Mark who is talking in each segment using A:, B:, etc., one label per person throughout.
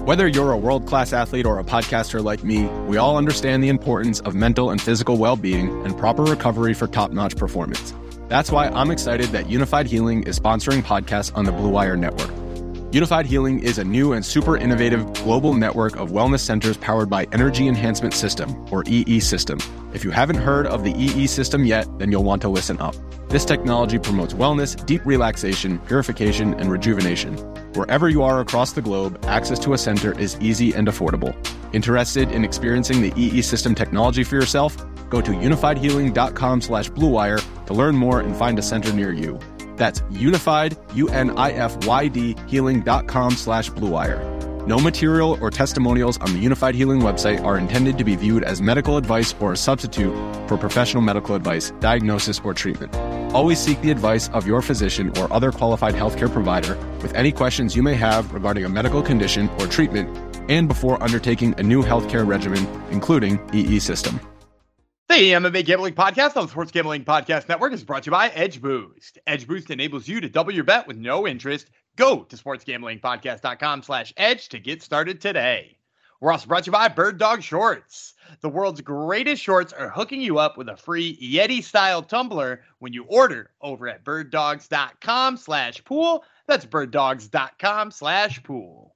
A: Whether you're a world-class athlete or a podcaster like me, we all understand the importance of mental and physical well-being and proper recovery for top-notch performance. That's why I'm excited that Unified Healing is sponsoring podcasts on the Blue Wire Network. Unified Healing is a new and super innovative global network of wellness centers powered by Energy Enhancement System, or EE System. If you haven't heard of the EE System yet, then you'll want to listen up. This technology promotes wellness, deep relaxation, purification, and rejuvenation. Wherever you are across the globe, access to a center is easy and affordable. Interested in experiencing the EE System technology for yourself? Go to unifiedhealing.com/bluewire to learn more and find a center near you. That's unified, UNIFYD, healing.com/bluewire. No material or testimonials on the Unified Healing website are intended to be viewed as medical advice or a substitute for professional medical advice, diagnosis, or treatment. Always seek the advice of your physician or other qualified healthcare provider with any questions you may have regarding a medical condition or treatment and before undertaking a new healthcare regimen, including EE System.
B: The MMA Gambling Podcast on the Sports Gambling Podcast Network is brought to you by Edge Boost. Edge Boost enables you to double your bet with no interest. Go to sportsgamblingpodcast.com/edge to get started today. We're also brought to you by Bird Dog Shorts. The world's greatest shorts are hooking you up with a free Yeti-style tumbler when you order over at birddogs.com/pool. That's birddogs.com/pool.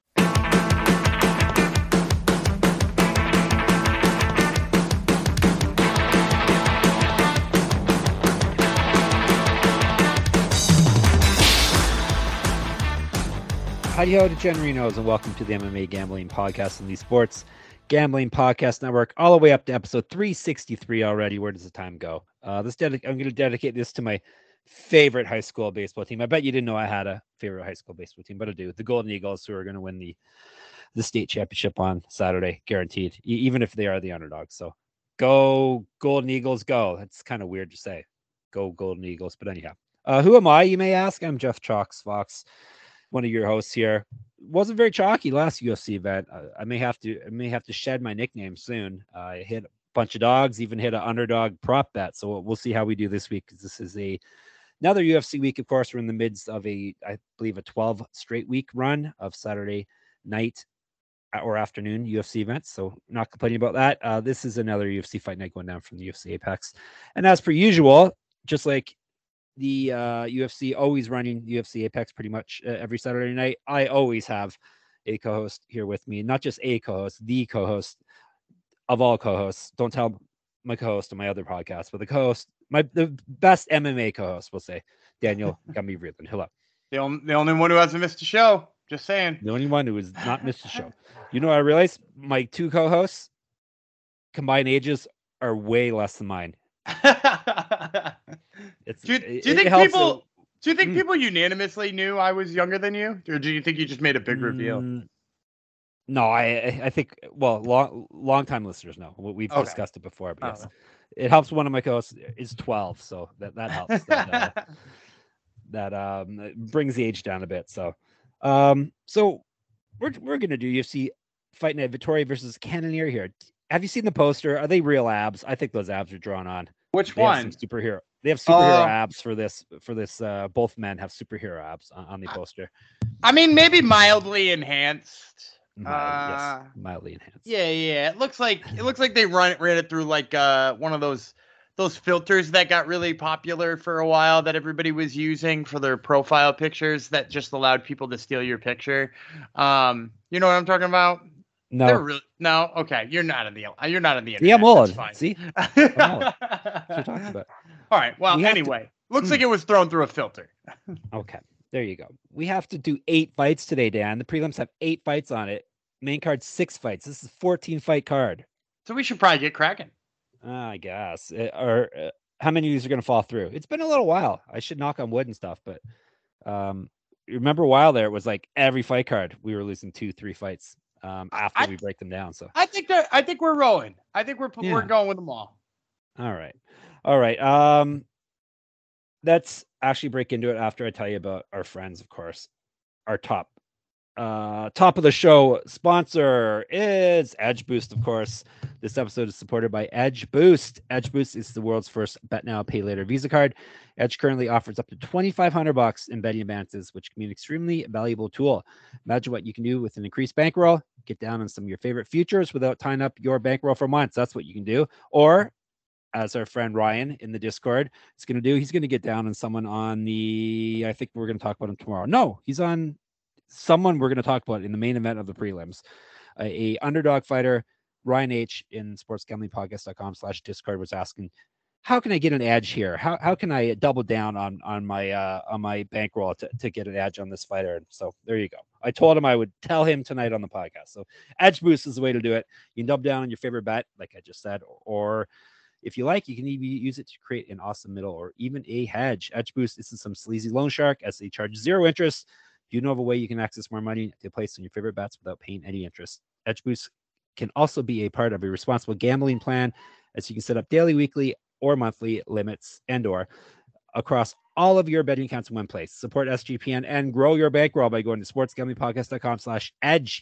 C: Howdy-ho to Generinos, and welcome to the MMA Gambling Podcast and the Sports Gambling Podcast Network, all the way up to episode 363 already. Where does the time go? I'm going to dedicate this to my favorite high school baseball team. I bet you didn't know I had a favorite high school baseball team, but I do. The Golden Eagles, who are going to win the state championship on Saturday, guaranteed, even if they are the underdogs. So go Golden Eagles, go. That's kind of weird to say. Go Golden Eagles, but anyhow. Who am I, you may ask? I'm Jeff Chalks Fox, one of your hosts here. Wasn't very chalky last UFC event. I may have to shed my nickname soon. I hit a bunch of dogs, even hit an underdog prop bet. So we'll see how we do this week, because this is another UFC week. Of course, we're in the midst of I believe a 12 straight week run of Saturday night or afternoon UFC events. So not complaining about that. This is another UFC fight night going down from the UFC Apex. And as per usual, just like the UFC always running UFC Apex pretty much every Saturday night, I always have a co-host here with me. Not just a co-host, the co-host of all co-hosts. Don't tell my co-host on my other podcast, but the co-host, the best MMA co-host, we'll say, Daniel Gumby-Vreeland. Hello.
B: The only one who hasn't missed a show. Just saying.
C: The only one who has not missed a show. You know, I realized my two co-hosts combined ages are way less than mine.
B: Do you think people unanimously knew I was younger than you, or do you think you just made a big reveal?
C: No, I think, well, long time listeners know. We've discussed it before, but yes, it helps. One of my co-hosts is 12, so that helps. That brings the age down a bit. So we're gonna do UFC Fight Night, Vettori versus Cannonier here. Have you seen the poster? Are they real abs? I think those abs are drawn on.
B: Which one?
C: They have superhero abs for this. Both men have superhero abs on the poster.
B: I mean, maybe mildly enhanced.
C: Yes, mildly enhanced.
B: Yeah. It looks like they ran it through like one of those filters that got really popular for a while that everybody was using for their profile pictures that just allowed people to steal your picture. You know what I'm talking about?
C: No.
B: No. Okay. You're not in the internet.
C: Yeah, I'm old.
B: Fine.
C: See? I'm old. What you're talking about.
B: All right. Well, anyway, looks like it was thrown through a filter.
C: Okay. There you go. We have to do 8 fights today, Dan. The prelims have 8 fights on it. Main card 6 fights. This is a 14 fight card.
B: So we should probably get cracking.
C: I guess. How many of these are going to fall through? It's been a little while. I should knock on wood and stuff, but remember a while there, it was like every fight card we were losing 2-3 fights. After we break them down. So
B: I think we're rolling. I think we're going with them all. All
C: right. Let's actually break into it after I tell you about our friends, of course. Our top of the show sponsor is Edge Boost, of course. This episode is supported by Edge Boost. Edge Boost is the world's first bet now, pay later Visa card. Edge currently offers up to $2,500 in betting advances, which can be an extremely valuable tool. Imagine what you can do with an increased bankroll. get down on some of your favorite futures without tying up your bankroll for months. That's what you can do. Or as our friend Ryan in the Discord is going to do, he's going to get down on someone on the, I think we're going to talk about him tomorrow. No, he's on someone we're going to talk about in the main event of the prelims. A underdog fighter, Ryan H in sportsgamblingpodcast.com/Discord was asking, how can I get an edge here? How can I double down on my bankroll to get an edge on this fighter? And so there you go. I told him I would tell him tonight on the podcast. So Edge Boost is the way to do it. You can double down on your favorite bet, like I just said, or if you like, you can even use it to create an awesome middle or even a hedge. Edge Boost isn't some sleazy loan shark as they charge zero interest. You know of a way you can access more money to place on your favorite bets without paying any interest. Edge Boost can also be a part of a responsible gambling plan, as you can set up daily, weekly, or monthly limits and or across all of your betting accounts in one place. Support SGPN and grow your bankroll by going to sportsgamblingpodcast.com/edge,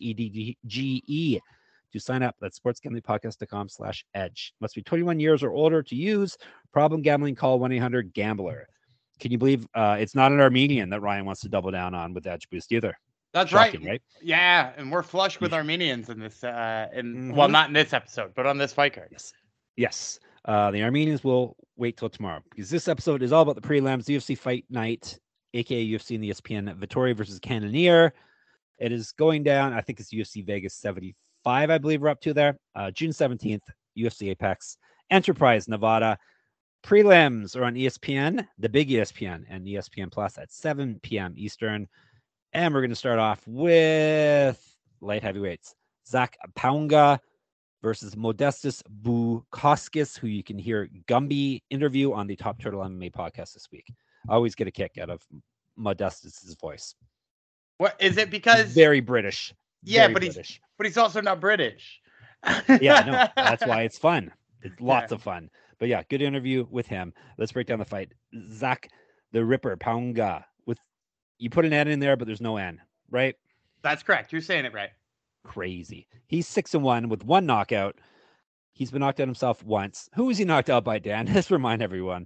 C: EDGE to sign up. That's sportsgamblingpodcast.com/edge. Must be 21 years or older to use. Problem gambling, call 1-800-GAMBLER. Can you believe it's not an Armenian that Ryan wants to double down on with Edge Boost either?
B: That's shocking, right? Yeah, and we're flush with Armenians in this, well, not in this episode, but on this fight card.
C: Yes. The Armenians will wait till tomorrow because this episode is all about the prelims, UFC Fight Night, aka UFC and the ESPN Vittori versus Cannonier. It is going down. I think it's UFC Vegas 75, I believe we're up to there. June 17th, UFC Apex, Enterprise, Nevada. Prelims are on ESPN, the big ESPN, and ESPN Plus at 7 p.m. Eastern. And we're going to start off with light heavyweights. Zach Paunga versus Modestas Bukauskas, who you can hear Gumby interview on the Top Turtle MMA podcast this week. I always get a kick out of Modestas' voice.
B: What is it? Because
C: very British.
B: Yeah, but he's also not British.
C: Yeah, no, that's why it's fun. It's lots of fun. But yeah, good interview with him. Let's break down the fight. Zach the Ripper Paunga. With you put an N in there, but there's no N, right?
B: That's correct. You're saying it right.
C: Crazy. He's 6-1 with one knockout. He's been knocked out himself once. Who was he knocked out by, Dan? Let's remind everyone.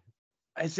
B: Is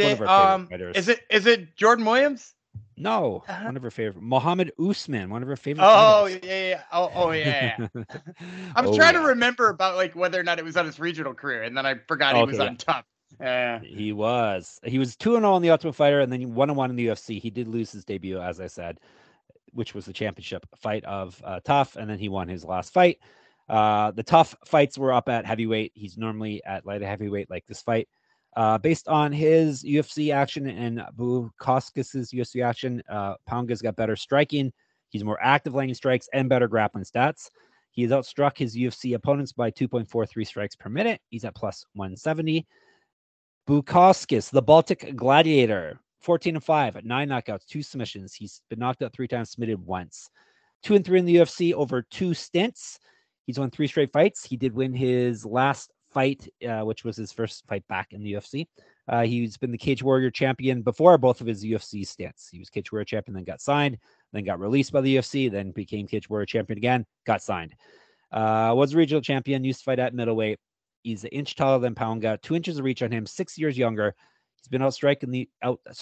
B: it Jordan Williams?
C: No, one of her favorite. Muhammad Usman, one of her favorite.
B: Yeah. Oh, yeah. I'm trying to remember about like whether or not it was on his regional career, and then I forgot he was on top.
C: He was 2-0 in the Ultimate Fighter, and then 1-1 in the UFC. He did lose his debut, as I said, which was the championship fight of Tough, and then he won his last fight. The Tough fights were up at heavyweight. He's normally at light heavyweight like this fight. Based on his UFC action and Bukauskas' UFC action, Paunga's got better striking. He's more active landing strikes and better grappling stats. He has outstruck his UFC opponents by 2.43 strikes per minute. He's at plus 170. Bukauskas, the Baltic Gladiator, 14-5 at 9 knockouts, 2 submissions. He's been knocked out 3 times, submitted once. 2-3 in the UFC over 2 stints. He's won 3 straight fights. He did win his last fight, which was his first fight back in the UFC. He's been the Cage Warrior champion before both of his UFC stints. He was Cage Warrior champion, then got signed, then got released by the UFC, then became Cage Warrior champion again, got signed. Was a regional champion, used to fight at middleweight. He's an inch taller than Paunga, 2 inches of reach on him, 6 years younger. He's been outstruck in the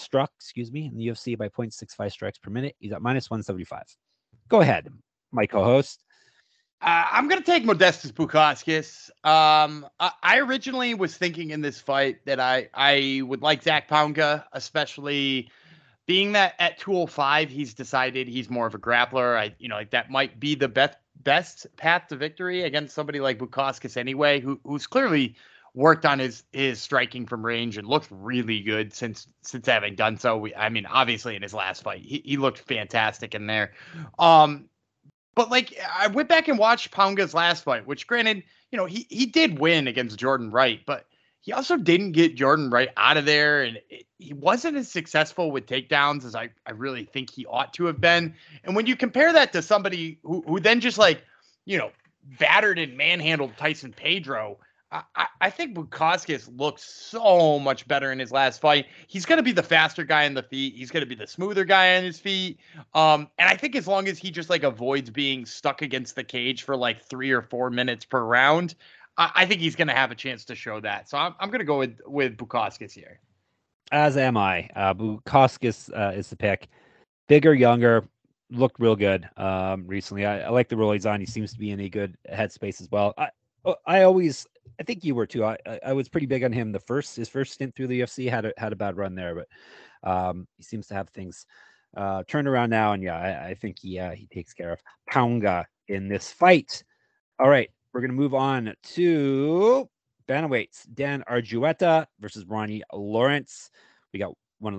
C: UFC by 0.65 strikes per minute. He's at minus 175. Go ahead, my co-host.
B: I'm going to take Modestas Bukauskas. I originally was thinking in this fight that I would like Zach Paunga, especially being that at 205, he's decided he's more of a grappler. That might be the best path to victory against somebody like Bukauskas anyway, who's clearly worked on his striking from range and looked really good since having done so. Obviously in his last fight, he looked fantastic in there. But like I went back and watched Paunga's last fight, which granted, he did win against Jordan Wright, but he also didn't get Jordan Wright out of there. And he wasn't as successful with takedowns as I really think he ought to have been. And when you compare that to somebody who then just battered and manhandled Tyson Pedro, I think Bukauskas looks so much better in his last fight. He's going to be the faster guy on the feet. He's going to be the smoother guy on his feet. And I think as long as he just avoids being stuck against the cage for 3 or 4 minutes per round, I think he's going to have a chance to show that. So I'm going to go with Bukauskas here.
C: As am I. Bukauskas is the pick. Bigger, younger, looked real good recently. I like the role he's on. He seems to be in a good headspace as well. I think you were too. I was pretty big on him. His first stint through the UFC had a bad run there, but he seems to have things turned around now. And yeah, I think he takes care of Kaunga in this fight. All right, we're gonna move on to bantamweights. Dan Argueta versus Ronnie Lawrence. We got one of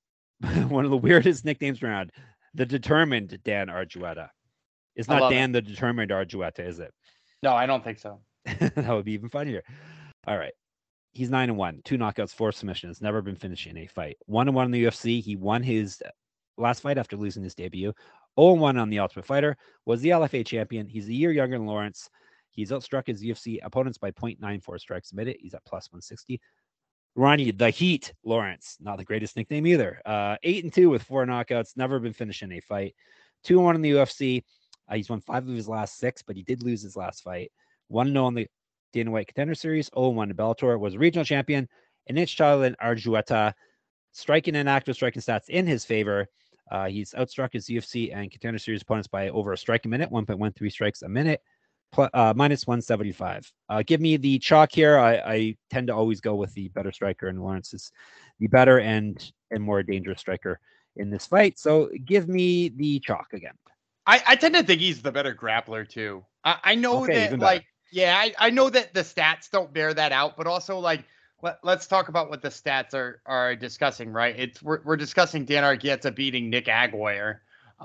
C: the weirdest nicknames around. The Determined Dan Argueta. It's not Dan the Determined Argueta, is it?
B: No, I don't think so.
C: That would be even funnier. All right. He's 9-1, 2 knockouts, 4 submissions, never been finished in a fight. 1-1 in the UFC. He won his last fight after losing his debut. 0-1 on the Ultimate Fighter, was the LFA champion. He's a year younger than Lawrence. He's outstruck his UFC opponents by 0.94 strikes submitted. He's at plus 160. Ronnie the Heat Lawrence, not the greatest nickname either. 8-2 with 4 knockouts, never been finished in a fight. 2-1 in the UFC. He's won 5 of his last 6, but he did lose his last fight. 1-0 in the Dana White Contender Series. 0-1 in Bellator. Was a regional champion. An inch taller than Argueta. Striking and active striking stats in his favor. He's outstruck his UFC and Contender Series opponents by over a strike a minute, 1.13 strikes a minute. Minus 175. Give me the chalk here. I tend to always go with the better striker, and Lawrence is the better and more dangerous striker in this fight. So give me the chalk again.
B: I tend to think he's the better grappler too. I know that, like, yeah, I know that the stats don't bear that out, but also, like, let's talk about what the stats are discussing, right? We're discussing Dan Argueta beating Nick Aguirre,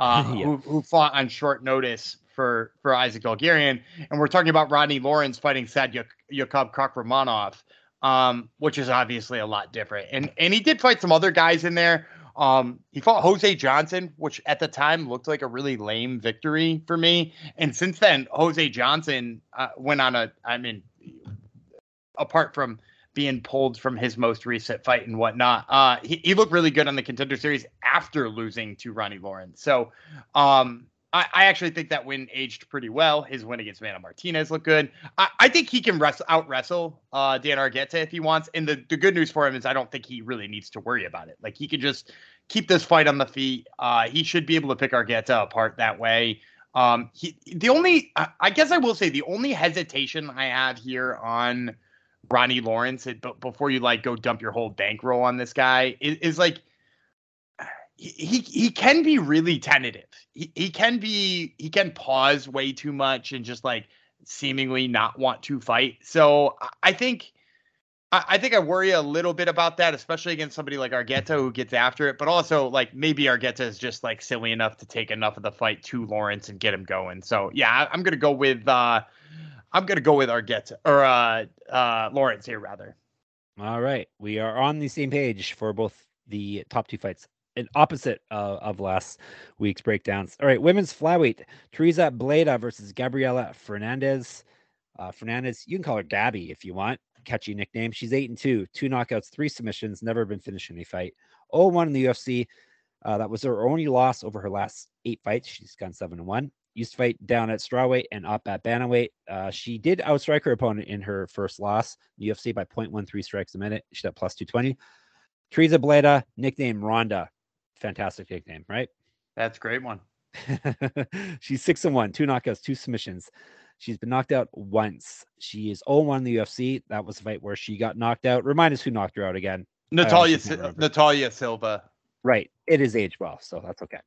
B: who fought on short notice for Isaac Bulgarian, and we're talking about Ronnie Lawrence fighting Sad Yakub Kakramanov, which is obviously a lot different. And he did fight some other guys in there. He fought Jose Johnson, which at the time looked like a really lame victory for me. And since then, Jose Johnson went on apart from being pulled from his most recent fight and whatnot, he looked really good on the Contender Series after losing to Ronnie Lawrence. So, I actually think that win aged pretty well. His win against Vanna Martinez looked good. I think he can out wrestle Dan Argueta if he wants. And the good news for him is I don't think he really needs to worry about it. Like, he could just keep this fight on the feet. He should be able to pick Argueta apart that way. I guess I will say the only hesitation I have here on Ronnie Lawrence, before you like go dump your whole bankroll on this guy, is like, he can be really tentative. He can pause way too much and just like seemingly not want to fight. So I think I worry a little bit about that, especially against somebody like Argueta who gets after it. But also, like, maybe Argueta is just like silly enough to take enough of the fight to Lawrence and get him going. So yeah, I'm gonna go with Argueta or Lawrence here rather.
C: All right, we are on the same page for both the top 2 fights. An opposite of last week's breakdowns. All right, women's flyweight, Teresa Bleda versus Gabriela Fernandez. Fernandez, you can call her Gabby if you want. Catchy nickname. She's 8-2, 2 knockouts, 3 submissions, never been finished in a fight. 0-1 in the UFC. That was her only loss over her last 8 fights. She's gone 7-1. Used to fight down at strawweight and up at bantamweight. She did outstrike her opponent in her first loss, UFC, by 0.13 strikes a minute. She's at plus 220. Teresa Bleda, nickname Rhonda. Fantastic nickname, right?
B: That's a great one.
C: She's 6-1, 2 knockouts, 2 submissions. She's been knocked out once. She is 0-1 in the UFC. That was a fight where she got knocked out. Remind us who knocked her out again.
B: Natalia Silva.
C: Right. It is aged well, so that's okay.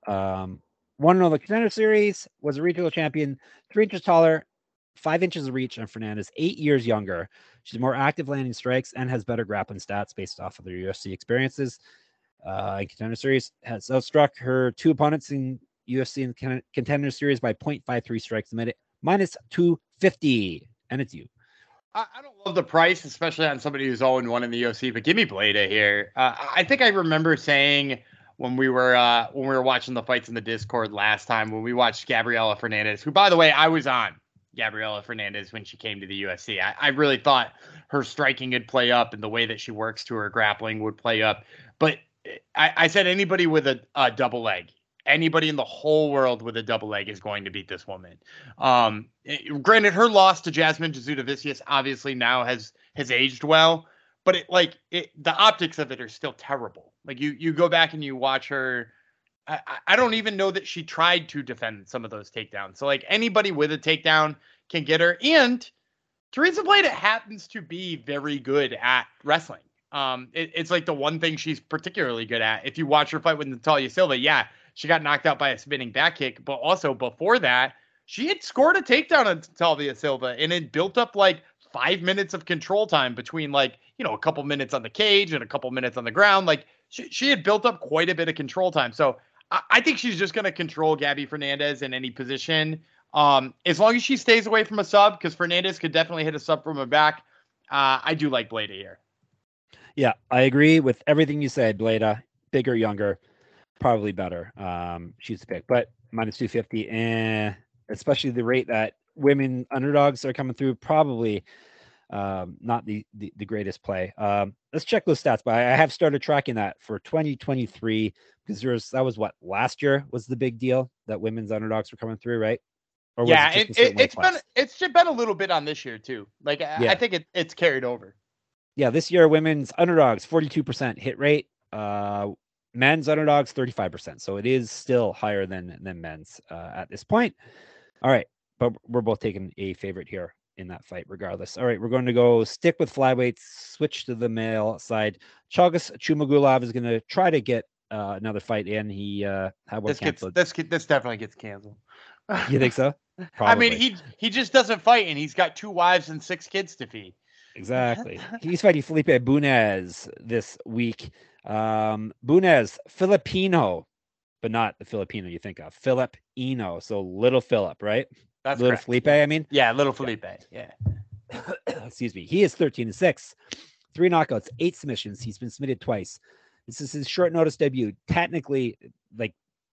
C: Won on the Contender Series, was a regional champion, 3 inches taller, 5 inches of reach, and Fernandez 8 years younger. She's more active landing strikes and has better grappling stats based off of their UFC experiences. In Contender Series, has outstruck her 2 opponents in UFC and Contender Series by 0.53 strikes a minute, minus 250. And it's you.
B: I don't love the price, especially on somebody who's 0-1 in the UFC, but give me Bleda here. I think I remember saying when we were watching the fights in the Discord last time, when we watched Gabriela Fernandez, who, by the way, I was on Gabriela Fernandez when she came to the UFC. I really thought her striking would play up and the way that she works to her grappling would play up. But I said anybody with a double leg, anybody in the whole world with a double leg is going to beat this woman. Granted, her loss to Jasmine Jasudavicius obviously now has aged well, but the optics of it are still terrible. Like you go back and you watch her I don't even know that she tried to defend some of those takedowns. So like anybody with a takedown can get her. And Teresa Bleda happens to be very good at wrestling. It's like the one thing she's particularly good at. If you watch her fight with Natalia Silva, yeah, she got knocked out by a spinning back kick, but also before that, she had scored a takedown on Natalia Silva and it built up like 5 minutes of control time between like, a couple minutes on the cage and a couple minutes on the ground. Like she had built up quite a bit of control time. So I think she's just going to control Gabby Fernandez in any position. As long as she stays away from a sub, because Fernandez could definitely hit a sub from her back. I do like Bleda here.
C: Yeah, I agree with everything you said. Bleda, bigger, younger, probably better. She's the pick, but minus 250, and especially the rate that women underdogs are coming through, probably not the greatest play. Let's check those stats, but I have started tracking that for 2023 because that was what last year was the big deal that women's underdogs were coming through, right? Or was
B: yeah,
C: it's
B: been a little bit on this year too. Like I think it's carried over.
C: Yeah, this year women's underdogs 42% hit rate. Men's underdogs 35%. So it is still higher than men's at this point. All right, but we're both taking a favorite here in that fight regardless. All right, we're going to go stick with flyweights, switch to the male side. Chalgas Chumagulov is going to try to get another fight in. He had one canceled.
B: This definitely gets canceled.
C: You think so?
B: Probably. I mean, he just doesn't fight, and he's got 2 wives and 6 kids to feed.
C: Exactly. He's fighting Felipe Bunez this week. Bunez, Filipino, but not the Filipino you think of. Filipino, so little Philip, right?
B: That's
C: little
B: correct.
C: Felipe, I mean.
B: Yeah, little Felipe. Yeah.
C: Excuse me. He is 13-6, 3 knockouts, 8 submissions. He's been submitted twice. This is his short notice debut. Technically, like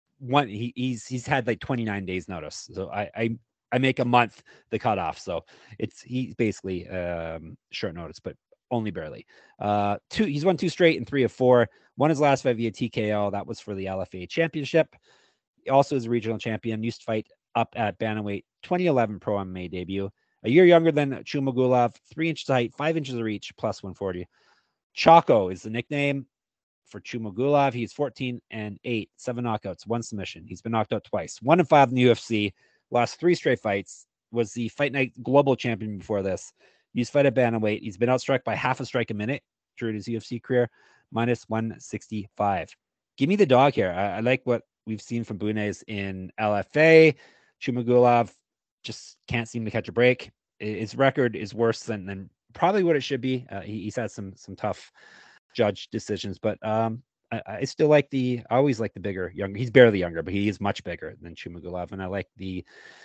C: he's had like 29 days notice. So I make a month the cutoff. So he's basically short notice, but only barely. He's won 2 straight and 3 of 4. Won his last fight via TKO. That was for the LFA championship. He also is a regional champion. Used to fight up at bantamweight, 2011 pro MMA debut. A year younger than Chumagulov, 3 inches height, 5 inches of reach, plus 140. Chaco is the nickname for Chumagulov. He's 14-8, 7 knockouts, 1 submission. He's been knocked out twice. 1-5 in the UFC. Lost 3 straight fights. Was the Fight Night global champion before this. Used to fight at bantamweight. He's been outstruck by half a strike a minute during his UFC career. Minus 165. Give me the dog here. I like what we've seen from Bunez in LFA. Chumagulov just can't seem to catch a break. His record is worse than probably what it should be. He's had some tough judge decisions, but I still like I always like the bigger, younger. He's barely younger, but he is much bigger than Chumagulov, and I like the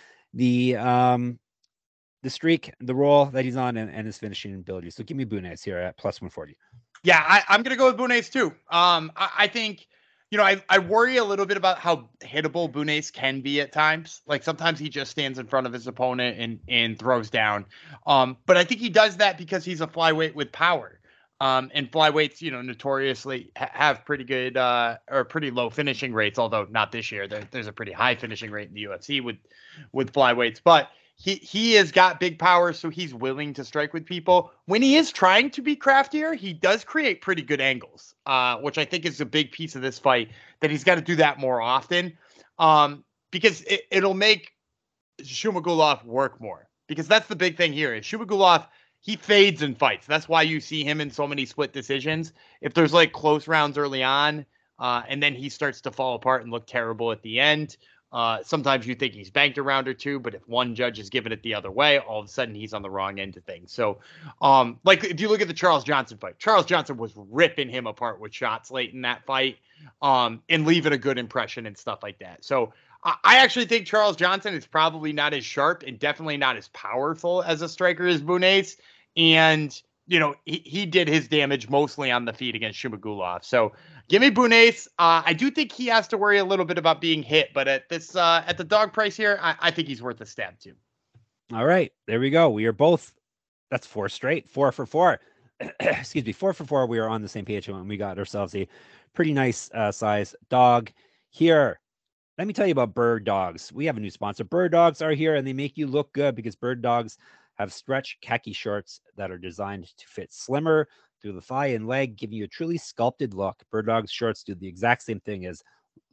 C: streak, the roll that he's on, and his finishing ability. So give me Bunez here at plus 140.
B: Yeah, I'm gonna go with Bunez too. I think I worry a little bit about how hittable Bunez can be at times. Like sometimes he just stands in front of his opponent and throws down. But I think he does that because he's a flyweight with power. And flyweights, notoriously have pretty good or pretty low finishing rates, although not this year. There's a pretty high finishing rate in the UFC with flyweights. But he has got big power, so he's willing to strike with people. When he is trying to be craftier, he does create pretty good angles, which I think is a big piece of this fight, that he's got to do that more often, because it'll make Chumagulov work more. Because that's the big thing here is Chumagulov, he fades in fights. That's why you see him in so many split decisions. If there's like close rounds early on, and then he starts to fall apart and look terrible at the end, sometimes you think he's banked a round or 2, but if one judge is giving it the other way, all of a sudden he's on the wrong end of things. So, like if you look at the Charles Johnson fight, Charles Johnson was ripping him apart with shots late in that fight, and leaving a good impression and stuff like that. So I actually think Charles Johnson is probably not as sharp and definitely not as powerful as a striker as Bunez. And, he did his damage mostly on the feet against Chumagulov. So give me Bunez. I do think he has to worry a little bit about being hit, but at the dog price here, I think he's worth a stab too.
C: All right, there we go. We are both, that's 4 straight, 4 for 4. Excuse me, 4 for 4. We are on the same page when we got ourselves a pretty nice size dog here. Let me tell you about Bird Dogs. We have a new sponsor. Bird Dogs are here, and they make you look good because Bird Dogs have stretch khaki shorts that are designed to fit slimmer through the thigh and leg, giving you a truly sculpted look. Bird Dogs shorts do the exact same thing as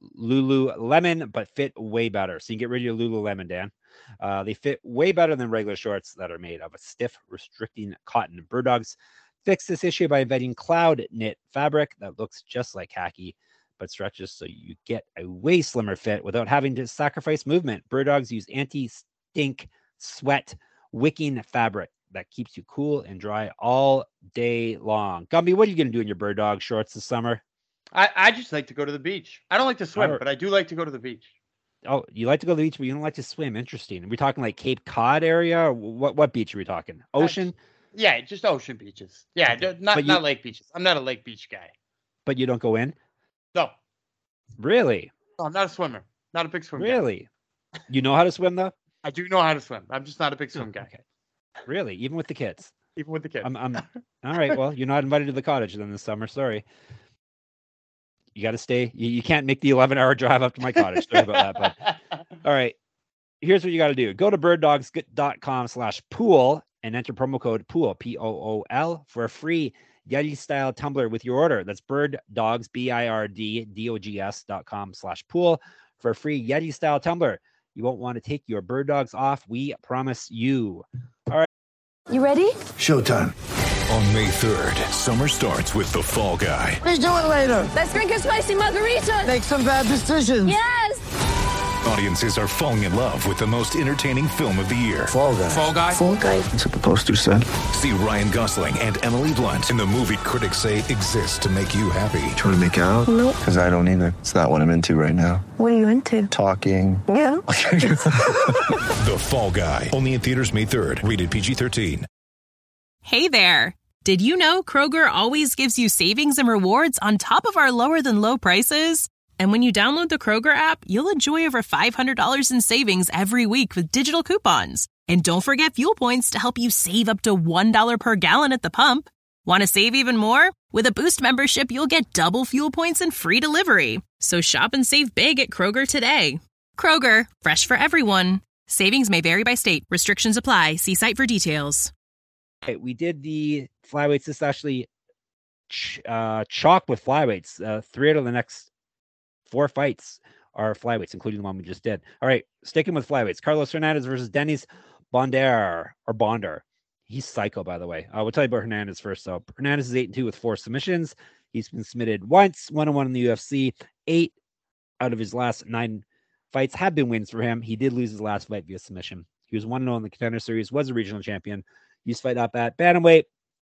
C: Lululemon, but fit way better. So you can get rid of your Lululemon, Dan. They fit way better than regular shorts that are made of a stiff, restricting cotton. Bird Dogs fix this issue by inventing cloud knit fabric that looks just like khaki, but stretches so you get a way slimmer fit without having to sacrifice movement. Bird Dogs use anti-stink, sweat, wicking fabric that keeps you cool and dry all day long. Gumby, what are you going to do in your Bird Dog shorts this summer?
B: I just like to go to the beach. I don't like to swim, but I do like to go to the beach.
C: Oh, you like to go to the beach, but you don't like to swim. Interesting. Are we talking like Cape Cod area? Or what beach are we talking? Ocean?
B: Yeah, just ocean beaches. Yeah, okay. Not lake beaches. I'm not a lake beach guy.
C: But you don't go in?
B: No.
C: Really?
B: No, I'm not a swimmer. Not a big swim
C: Really? Guy. You know how to swim, though?
B: I do know how to swim. I'm just not a big swim guy.
C: Okay. Really? Even with the kids?
B: Even with the kids.
C: I'm all right. Well, you're not invited to the cottage then this summer. Sorry. You got to stay. You can't make the 11-hour drive up to my cottage. Sorry about that, bud. All right. Here's what you got to do. Go to birddogs.com/pool and enter promo code POOL, POOL, for a free Yeti style tumbler with your order. That's birddogs, BIRDDOGS.com/pool for a free Yeti style tumbler. You won't want to take your Bird Dogs off. We promise you. All right.
D: You ready?
E: Showtime. On May 3rd, summer starts with The Fall Guy.
D: Let's do it later. Let's drink a spicy margarita.
F: Make some bad decisions.
D: Yes.
E: Audiences are falling in love with the most entertaining film of the year.
F: Fall Guy.
E: Fall Guy?
D: Fall Guy.
F: That's what the poster said.
E: See Ryan Gosling and Emily Blunt in the movie critics say exists to make you happy.
F: Trying to make it out?
D: Nope.
F: Because I don't either. It's not what I'm into right now.
D: What are you into?
F: Talking.
D: Yeah.
E: The Fall Guy. Only in theaters May 3rd. Rated PG-13.
G: Hey there. Did you know Kroger always gives you savings and rewards on top of our lower than low prices? And when you download the Kroger app, you'll enjoy over $500 in savings every week with digital coupons. And don't forget fuel points to help you save up to $1 per gallon at the pump. Want to save even more? With a Boost membership, you'll get double fuel points and free delivery. So shop and save big at Kroger today. Kroger, fresh for everyone. Savings may vary by state. Restrictions apply. See site for details.
C: Okay, we did the flyweights. This is actually chock with flyweights. 3 out of the next 4 fights are flyweights, including the one we just did. All right, sticking with flyweights. Carlos Hernandez versus Denis Bondar. He's psycho, by the way. We'll tell you about Hernandez first. So Hernandez is 8-2 with 4 submissions. He's been submitted once, 1-1 in the UFC. 8 out of his last 9 fights have been wins for him. He did lose his last fight via submission. He was 1-0 in the Contender Series, was a regional champion. Used to fight up at featherweight,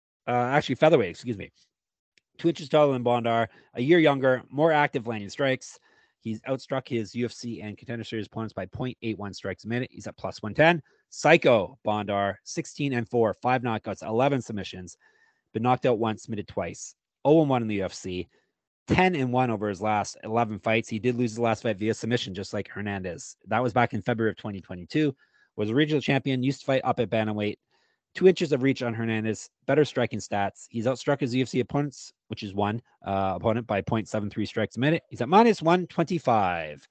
C: 2 inches taller than Bondar, a year younger, more active landing strikes. He's outstruck his UFC and Contender Series opponents by 0.81 strikes a minute. He's at plus 110. Psycho Bondar, 16-4, 5 knockouts, 11 submissions. Been knocked out once, submitted twice. 0-1 in the UFC. 10-1 over his last 11 fights. He did lose his last fight via submission, just like Hernandez. That was back in February of 2022. Was a regional champion, used to fight up at bantamweight. 2 inches of reach on Hernandez, better striking stats. He's outstruck his UFC opponents, which is one opponent, by 0.73 strikes a minute. He's at minus 125.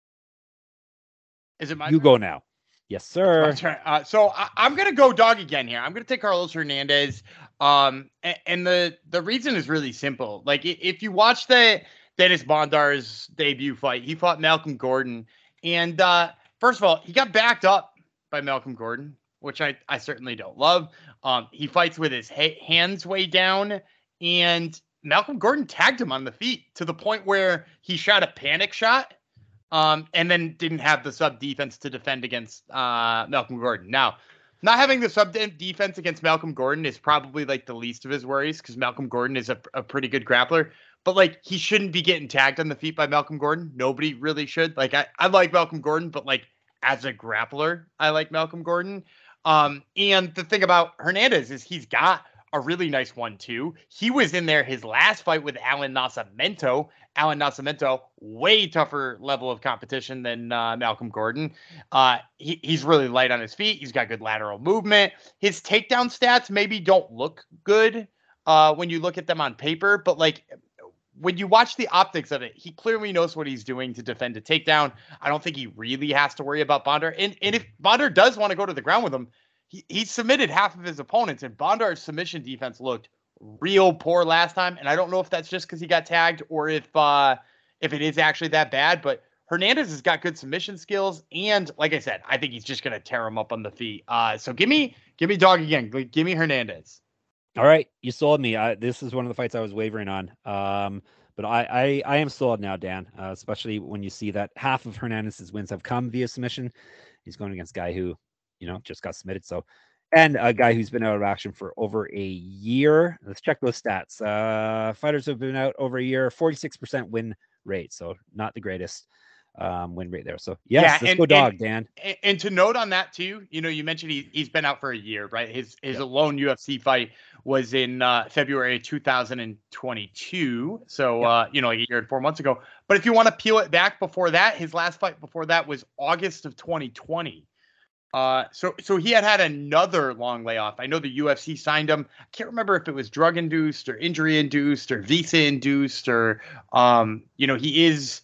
B: Is it my
C: You
B: turn?
C: go now. Yes, sir.
B: So I'm going to go dog again here. I'm going to take Carlos Hernandez. And the reason is really simple. Like, if you watch the Denis Bondar's debut fight, he fought Malcolm Gordon. And first of all, he got backed up by Malcolm Gordon, which I certainly don't love. He fights with his hands way down, and Malcolm Gordon tagged him on the feet to the point where he shot a panic shot, and then didn't have the sub defense to defend against Malcolm Gordon. Now, not having the sub defense against Malcolm Gordon is probably like the least of his worries, because Malcolm Gordon is a pretty good grappler. But like, he shouldn't be getting tagged on the feet by Malcolm Gordon. Nobody really should. Like, I like Malcolm Gordon, but like, as a grappler, I like Malcolm Gordon. And the thing about Hernandez is he's got a really nice 1-2. He was in there his last fight with Alan Nascimento. Alan Nascimento, way tougher level of competition than Malcolm Gordon. He's really light on his feet. He's got good lateral movement. His takedown stats maybe don't look good when you look at them on paper, but like, when you watch the optics of it, he clearly knows what he's doing to defend a takedown. I don't think he really has to worry about Bondar. And if Bondar does want to go to the ground with him, he submitted half of his opponents, and Bondar's submission defense looked real poor last time. And I don't know if that's just because he got tagged, or if if it is actually that bad. But Hernandez has got good submission skills, and like I said, I think he's just gonna tear him up on the feet. So give me dog again. Give me Hernandez.
C: All right, you sold me. This is one of the fights I was wavering on. But I am sold now, Dan. Especially when you see that half of Hernandez's wins have come via submission. He's going against a guy who, just got submitted. So, and a guy who's been out of action for over a year. Let's check those stats. Fighters have been out over a year, 46% win rate. So not the greatest win rate there. So yes, let's go dog, Dan.
B: And to note on that too, you mentioned he's been out for a year, right? His lone UFC fight was in February 2022. So like a year and 4 months ago. But if you want to peel it back before that, his last fight before that was August of 2020. So he had another long layoff. I know the UFC signed him. I can't remember if it was drug induced or injury induced or visa induced or he is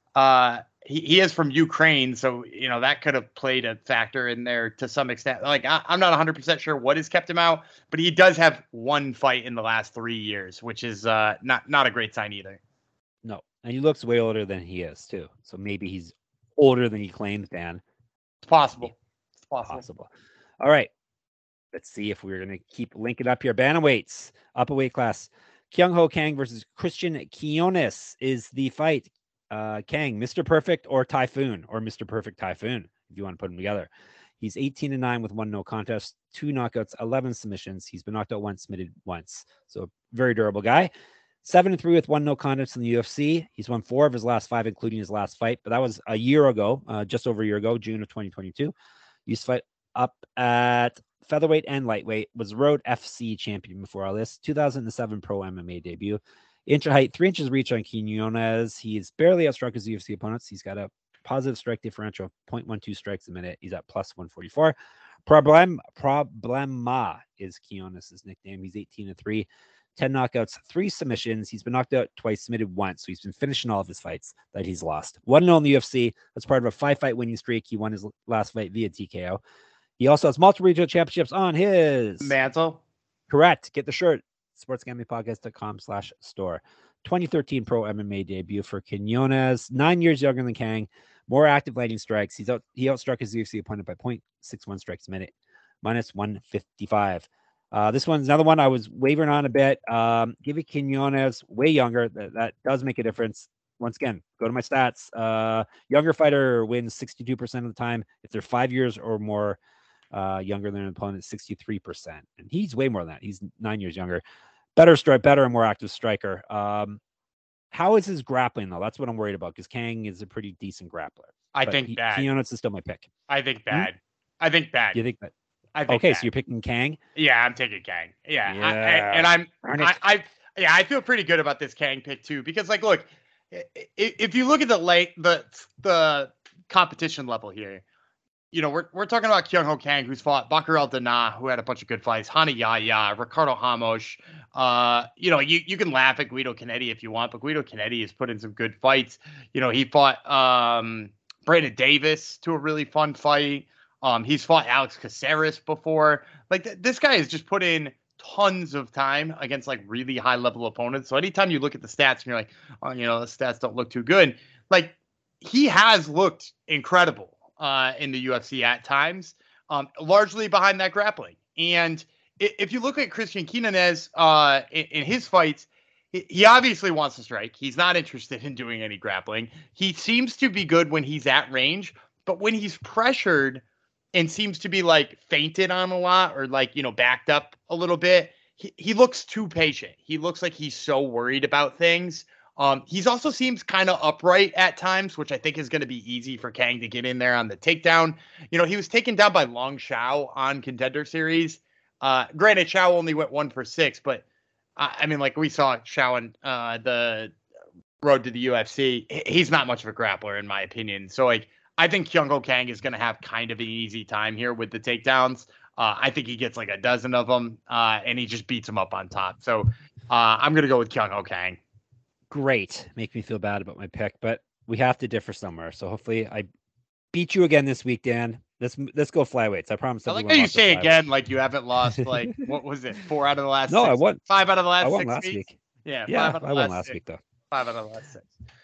B: he is from Ukraine, so that could have played a factor in there to some extent. Like I'm not 100% sure what has kept him out, but he does have one fight in the last 3 years, which is not a great sign either.
C: No, and he looks way older than he is too. So maybe he's older than he claims, Dan.
B: It's possible. It's possible.
C: All right, let's see if we're gonna keep linking up here. Bantamweights, up a weight class. Kyung Ho Kang versus Christian Quinones is the fight. Kang, Mr. Perfect or Typhoon, or Mr. Perfect Typhoon, if you want to put them together. He's 18-9 with 1 no contest, 2 knockouts, 11 submissions. He's been knocked out once, submitted once. So very durable guy. 7-3 with 1 no contest in the UFC. He's won 4 of his last 5, including his last fight. But that was a year ago, just over a year ago, June of 2022. He used to fight up at featherweight and lightweight. Was Road FC champion before all this. 2007 pro MMA debut. Inch height, 3 inches reach on Quinones. He's barely outstruck his UFC opponents. He's got a positive strike differential of 0.12 strikes a minute. He's at plus 144. Problema is Quinones' nickname. He's 18-3, 10 knockouts, 3 submissions. He's been knocked out twice, submitted once. So he's been finishing all of his fights that he's lost. 1-0 in the UFC. That's part of a 5-fight winning streak. He won his last fight via TKO. He also has multiple regional championships on his
B: mantle.
C: Correct. Get the shirt. sportsgamblingpodcast.com/store. 2013 pro MMA debut for Quinones. 9 years younger than Kang. More active landing strikes. He outstruck his UFC opponent by 0.61 strikes a minute. Minus 155. This one's another one I was wavering on a bit. Give it Quinones, way younger. That does make a difference. Once again, go to my stats. Younger fighter wins 62% of the time. If they're 5 years or more younger than an opponent, 63%. And he's way more than that. He's 9 years younger. Better and more active striker. How is his grappling, though? That's what I'm worried about, because Kang is a pretty decent grappler.
B: I think bad.
C: Quinones is still my pick.
B: I think bad. I think bad.
C: You think that?
B: I think
C: okay,
B: bad.
C: so you're picking Kang?
B: Yeah, I'm taking Kang.
C: Yeah.
B: I feel pretty good about this Kang pick too, because like, look, if you look at the competition level here, we're talking about Kyung Ho Kang, who's fought Bakar El Dana, who had a bunch of good fights, Hana Yahya, Ricardo Ramos. You can laugh at Guido Canetti if you want, but Guido Canetti has put in some good fights. He fought Brandon Davis to a really fun fight. He's fought Alex Caceres before. Like this guy has just put in tons of time against like really high level opponents. So anytime you look at the stats and you're like, oh, the stats don't look too good. Like he has looked incredible in the UFC at times, largely behind that grappling. And if you look at Christian Quinones in his fights, he obviously wants to strike. He's not interested in doing any grappling. He seems to be good when he's at range, but when he's pressured and seems to be like feinted on a lot or like, backed up a little bit, he looks too patient. He looks like he's so worried about things. He's also seems kind of upright at times, which I think is going to be easy for Kang to get in there on the takedown. He was taken down by Long Shao on Contender Series. Granted, Shao only went 1 for 6, but I mean, like we saw Shao on the road to the UFC. He's not much of a grappler, in my opinion. So, like, I think Kyung Ho Kang is going to have kind of an easy time here with the takedowns. I think he gets like a dozen of them, and he just beats them up on top. So I'm going to go with Kyung Ho Kang.
C: Great. Make me feel bad about my pick, but we have to differ somewhere. So hopefully I beat you again this week, Dan. Let's go flyweights. I promise.
B: I like how you say again like you haven't lost like what was it? 4 out of the last 6?
C: I won.
B: 5 out of the last 6
C: I won last week.
B: Yeah,
C: I won last week though.
B: 5 out of the last 6.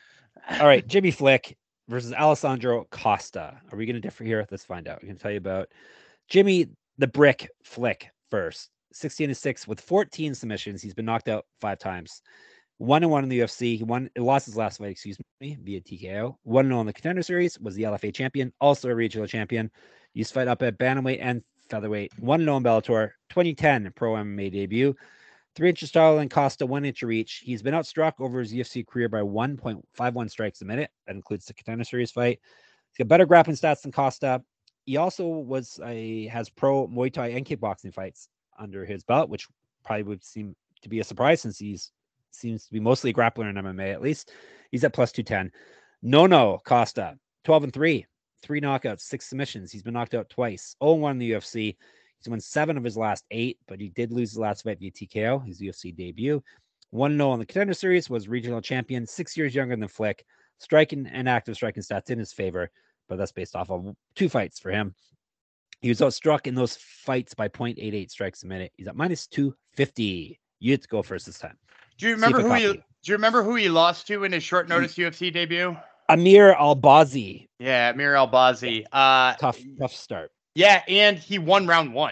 C: All right, Jimmy Flick versus Alessandro Costa. Are we going to differ here? Let's find out. I can tell you about Jimmy the Brick Flick first. 16-6 with 14 submissions. He's been knocked out 5 times. 1-1 in the UFC. He lost his last fight, via TKO. 1-0 in the Contender Series. Was the LFA champion, also a regional champion. Used to fight up at bantamweight and featherweight. 1-0 in Bellator. 2010 pro MMA debut. 3 inches taller than Costa, 1 inch of reach. He's been outstruck over his UFC career by 1.51 strikes a minute. That includes the Contender Series fight. He's got better grappling stats than Costa. He also has pro Muay Thai and kickboxing fights under his belt, which probably would seem to be a surprise since seems to be mostly a grappler in MMA at least. He's at plus 210. No, Costa, 12-3, 3 knockouts, 6 submissions. He's been knocked out twice. 0-1 in the UFC. He's won 7 of his last 8, but he did lose his last fight via TKO, his UFC debut. 1-0 in the Contender Series, was regional champion, 6 years younger than Flick. Striking and active striking stats in his favor, but that's based off of 2 fights for him. He was outstruck in those fights by 0.88 strikes a minute. He's at minus 250. You have to go first this time.
B: Do you remember who he lost to in his short notice UFC debut?
C: Amir Albazi.
B: Yeah, Amir Albazi.
C: Tough start.
B: Yeah, and he won round 1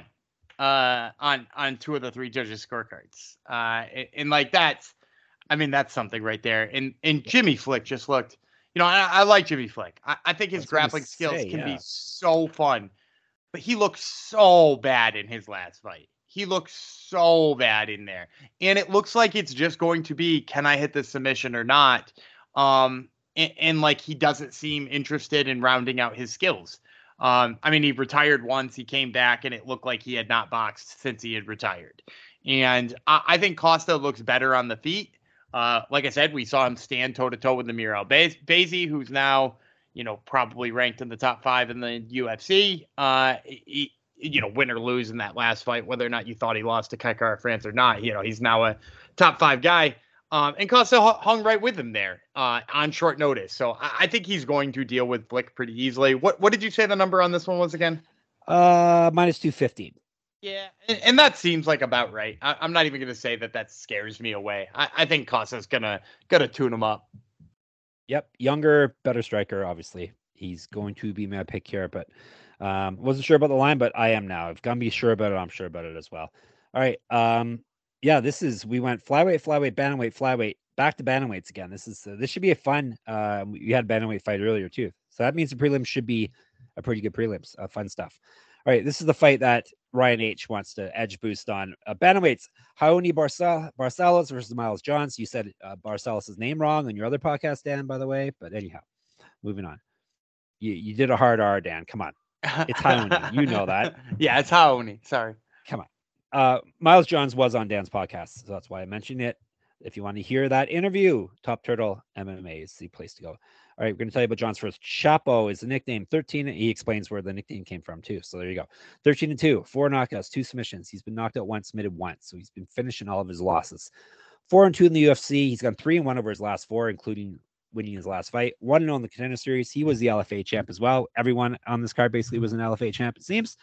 B: on 2 of the 3 judges' scorecards. And like that's something right there. And Jimmy Flick just looked, I like Jimmy Flick. I think his grappling skills can be so fun. But he looked so bad in his last fight. He looks so bad in there. And it looks like it's just going to be, can I hit the submission or not? And like he doesn't seem interested in rounding out his skills. He retired once. He came back and it looked like he had not boxed since he had retired. And I think Costa looks better on the feet. Like I said, we saw him stand toe-to-toe with Amir Albazi, who's now, probably ranked in the top 5 in the UFC. Win or lose in that last fight, whether or not you thought he lost to Kai Kara France or not, he's now a top 5 guy. And Costa hung right with him there on short notice. So I think he's going to deal with Flick pretty easily. What did you say the number on this one was again?
C: Minus 215.
B: Yeah, and that seems like about right. I'm not even going to say that scares me away. I think Costa's gonna tune him up.
C: Yep, younger, better striker. Obviously, he's going to be my pick here, but wasn't sure about the line, but I am now. If gonna be sure about it, I'm sure about it as well. All right. We went flyweight, bantamweight, back to bantamweights again. This should be a fun. We had a bantamweight fight earlier too, so that means the prelims should be a pretty good prelims. Fun stuff. All right, this is the fight that Ryan H wants to edge boost on. Bantamweights, Raoni Barcelos versus Miles Johns. You said Barcelos' name wrong on your other podcast, Dan, by the way. But anyhow, moving on. You did a hard R, Dan. Come on. It's Raoni. You know that.
B: Yeah, it's Raoni. Sorry.
C: Come on. Miles Johns was on Dan's podcast, so that's why I mentioned it. If you want to hear that interview, Top Turtle MMA is the place to go. All right, we're going to tell you about Johns first. Chapo is the nickname. 13. He explains where the nickname came from too. So there you go. 13-2, 4 knockouts, 2 submissions. He's been knocked out once, submitted once. So he's been finishing all of his losses. 4-2 in the UFC. He's gone 3-1 over his last 4, including winning his last fight. 1-0 in the Contender Series. He was the LFA champ as well. Everyone on this card basically was an LFA champ, it seems.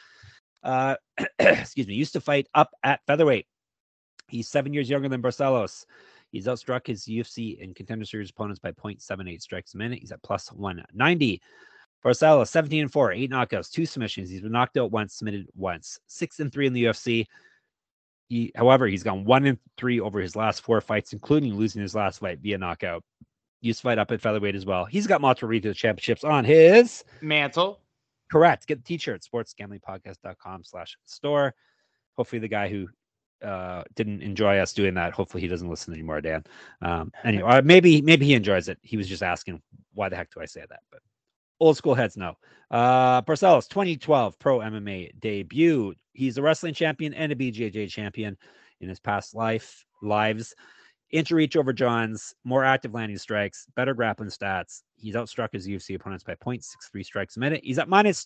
C: Excuse me. Used to fight up at featherweight. He's 7 years younger than Barcelos. He's outstruck his UFC and Contender Series opponents by 0.78 strikes a minute. He's at plus 190. Barcelos, 17-4, 8 knockouts, 2 submissions. He's been knocked out once, submitted once. 6-3 in the UFC. However, he's gone 1-3 over his last 4 fights, including losing his last fight via knockout. Used to fight up at featherweight as well. He's got multiple regional championships on his
B: mantle.
C: Correct. Get the t-shirt, sportsgamblingpodcast.com/store. Hopefully the guy who didn't enjoy us doing that, hopefully he doesn't listen anymore, Dan. Anyway, maybe he enjoys it. He was just asking, why the heck do I say that? But old school heads know. Barcelos, 2012 pro MMA debut. He's a wrestling champion and a BJJ champion in his past lives. Inch reach over Johns, more active landing strikes, better grappling stats. He's outstruck his UFC opponents by 0.63 strikes a minute. He's at minus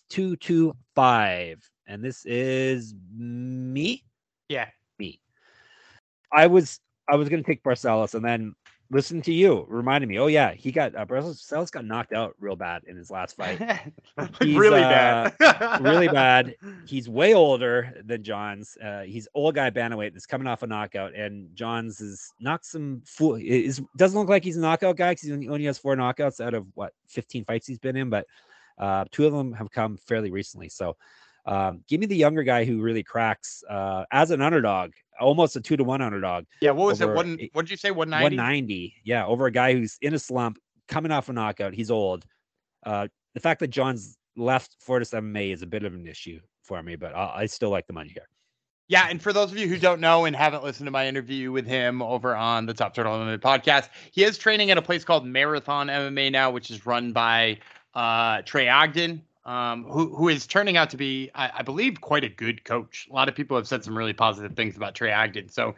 C: 225. And this is me?
B: Yeah.
C: Me. I was going to take Barcelos, and then listen to you reminded me. Oh yeah, he got Barcelos got knocked out real bad in his last fight. He's,
B: really bad.
C: Really bad. He's way older than Johns. He's old guy bantamweight that's coming off a knockout, and Johns is knocked some fool. Doesn't look like he's a knockout guy because he only has 4 knockouts out of 15 fights he's been in, but 2 of them have come fairly recently. So give me the younger guy who really cracks as an underdog, almost a 2-1 underdog.
B: Yeah, what was it? What did you say? 190?
C: 190. Yeah, over a guy who's in a slump, coming off a knockout. He's old. The fact that John's left Fortis MMA is a bit of an issue for me, but I still like the money here.
B: Yeah, and for those of you who don't know and haven't listened to my interview with him over on the Top Turtle MMA podcast, he is training at a place called Marathon MMA now, which is run by Trey Ogden, who is turning out to be, I believe, quite a good coach. A lot of people have said some really positive things about Trey Ogden. So,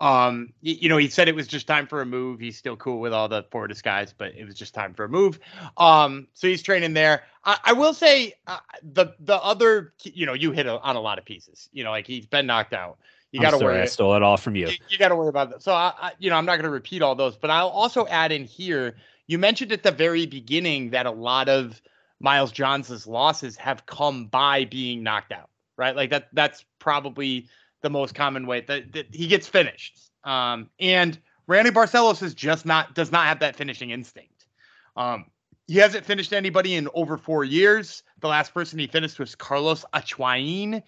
B: he said it was just time for a move. He's still cool with all the Fortis guys, but it was just time for a move. So he's training there. I will say the other, you hit on a lot of pieces. Like he's been knocked out. You got to worry.
C: I stole it all from you.
B: You got to worry about that. So I'm not going to repeat all those, but I'll also add in here. You mentioned at the very beginning that a lot of Miles Johns' losses have come by being knocked out, right? Like that's probably the most common way that he gets finished. And Randy Barcelos does not have that finishing instinct. He hasn't finished anybody in over 4 years. The last person he finished was Carlos Achuain,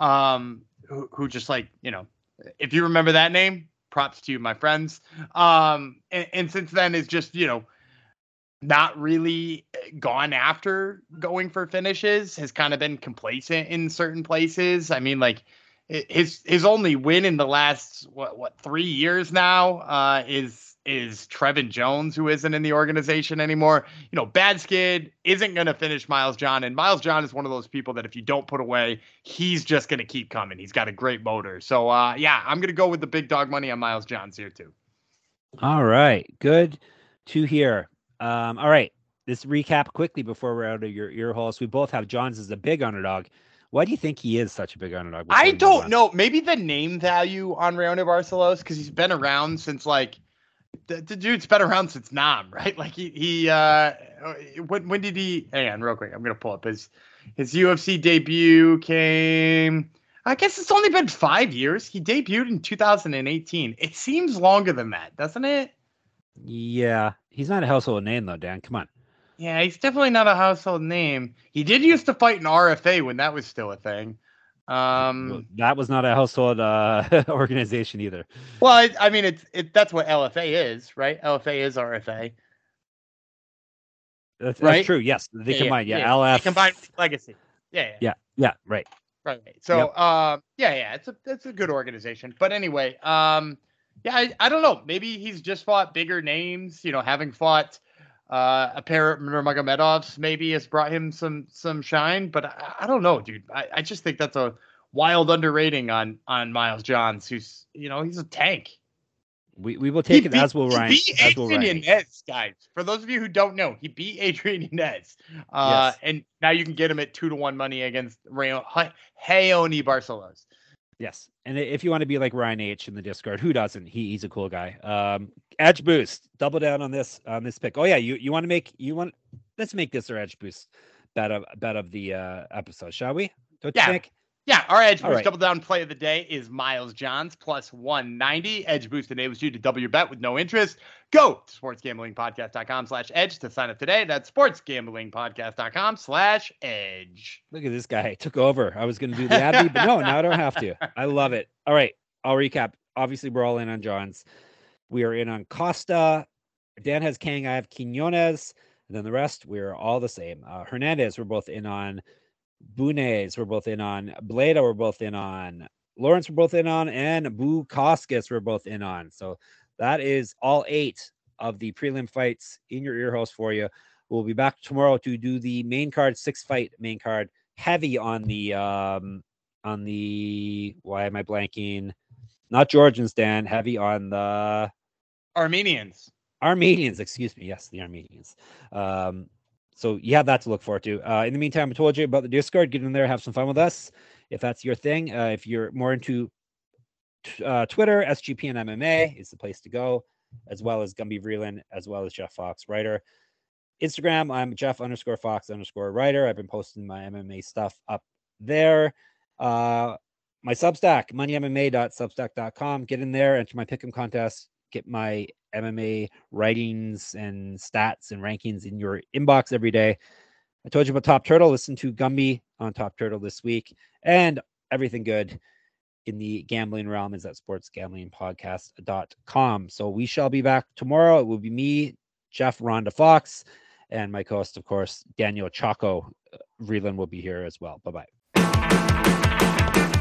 B: who just if you remember that name, props to you, my friends. And since then is just, not really gone after going for finishes, has kind of been complacent in certain places. I mean, like his only win in the last, 3 years now, is Trevin Jones, who isn't in the organization anymore. Bad Skid isn't going to finish Miles John. And Miles John is one of those people that if you don't put away, he's just going to keep coming. He's got a great motor. So, I'm going to go with the big dog money on Miles Johns here too.
C: All right. Good to hear. All right. Let's recap quickly before we're out of your ear holes. We both have Johns as a big underdog. Why do you think he is such a big underdog?
B: I don't know. Maybe the name value on Randy Barcelos, because he's been around since the dude's been around since Nam, right? Like when did he? Hang on, real quick. I'm gonna pull up his UFC debut came. I guess it's only been 5 years. He debuted in 2018. It seems longer than that, doesn't it?
C: Yeah, he's not a household name though, Dan. Come on.
B: Yeah, he's definitely not a household name. He did used to fight in RFA when that was still a thing.
C: That was not a household organization either.
B: Well, I mean, that's what LFA is, right? LFA is RFA.
C: That's
B: right?
C: true. Yes, they combined. Yeah,
B: LF.
C: LF.
B: They combined with Legacy. Yeah.
C: Right.
B: So, it's a good organization. But anyway, I don't know. Maybe he's just fought bigger names. Having fought a pair of Nurmagomedovs maybe has brought him some shine. But I don't know, dude. I just think that's a wild underrating on Miles Johns, who's he's a tank.
C: We will take it as will Ryan.
B: He beat Adrian Yanez, guys. For those of you who don't know, he beat Adrian Yanez.
C: Yes.
B: And now you can get him at 2-1 money against Raoni Barcelos.
C: Yes. And if you want to be like Ryan H in the Discord, who doesn't? He's a cool guy. Edge boost. Double down on this pick. Oh yeah, let's make this our edge boost bet of the episode, shall we? Don't you think?
B: Yeah, our Edge Boost double down play of the day is Miles Johns plus 190. Edge Boost enables you to double your bet with no interest. Go to sportsgamblingpodcast.com/edge to sign up today. That's sportsgamblingpodcast.com/edge.
C: Look at this guy. Took over. I was going to do the ad, but no, now I don't have to. I love it. All right, I'll recap. Obviously, we're all in on Johns. We are in on Costa. Dan has Kang. I have Quinones. And then the rest, we're all the same. Hernandez, we're both in on. Bunes, we're both in on. Bleda, we're both in on. Lawrence, we're both in on. And Bukauskas, we're both in on. So that is all 8 of the prelim fights in your ear holes for you. We'll be back tomorrow to do the main card, 6-fight main card. Heavy on the why am I blanking? Not Georgians, Dan. Heavy on the
B: Armenians,
C: excuse me. Yes, the Armenians. So you have that to look forward to. In the meantime, I told you about the Discord. Get in there, have some fun with us. If that's your thing, if you're more into Twitter, SGPN MMA is the place to go. as well as Gumby Vreeland, as well as Jeff Fox Writer. Instagram, I'm Jeff_Fox_Writer. I've been posting my MMA stuff up there. My Substack, moneymma.substack.com. Get in there, enter my pick'em contest, get my MMA writings and stats and rankings in your inbox every day. I told you about Top Turtle. Listen to Gumby on Top Turtle this week, and everything good in the gambling realm is at sportsgamblingpodcast.com. So we shall be back tomorrow. It will be me, Jeff Rhonda Fox, and my co-host, of course, Daniel Chaco Vreeland will be here as well. Bye-bye.